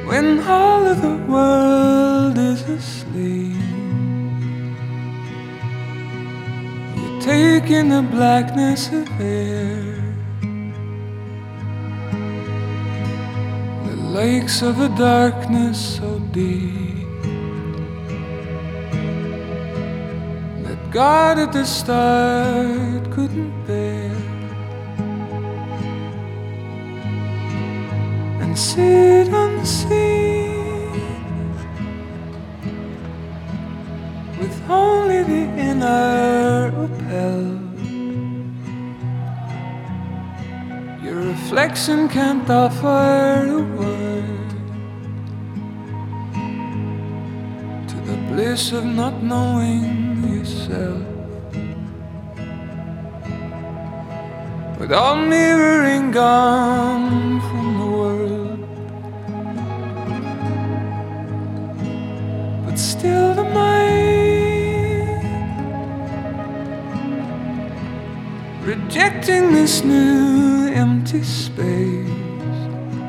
when all of the world is asleep. You take in the blackness of air, the lakes of a darkness so deep that God at the start couldn't bear. And sit unseen with only the inner upheld. Your reflection can't offer a word to the bliss of not knowing yourself. With all mirroring gone from the world, but still the mind, rejecting this new empty space,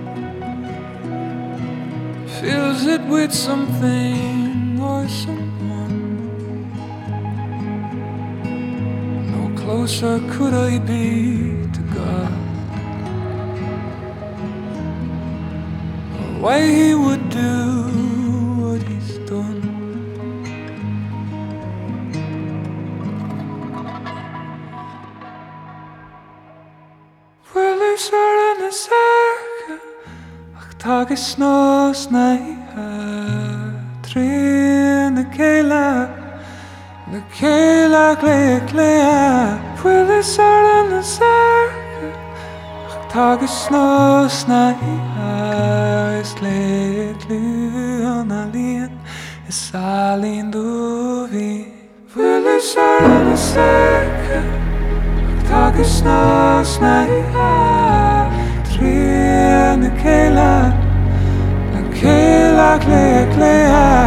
fills it with something or someone. No closer could I be to God, or why He would do what He's done. Well, there's all in the circle, ach, tag is no snaiha, trin the kela, glea. Well, there's all in the circle, ach, tag is no snaiha, is glea, on alien, is alin duvi. Well, there's all in the circle, tag is no snaiha, trin the kela, glea.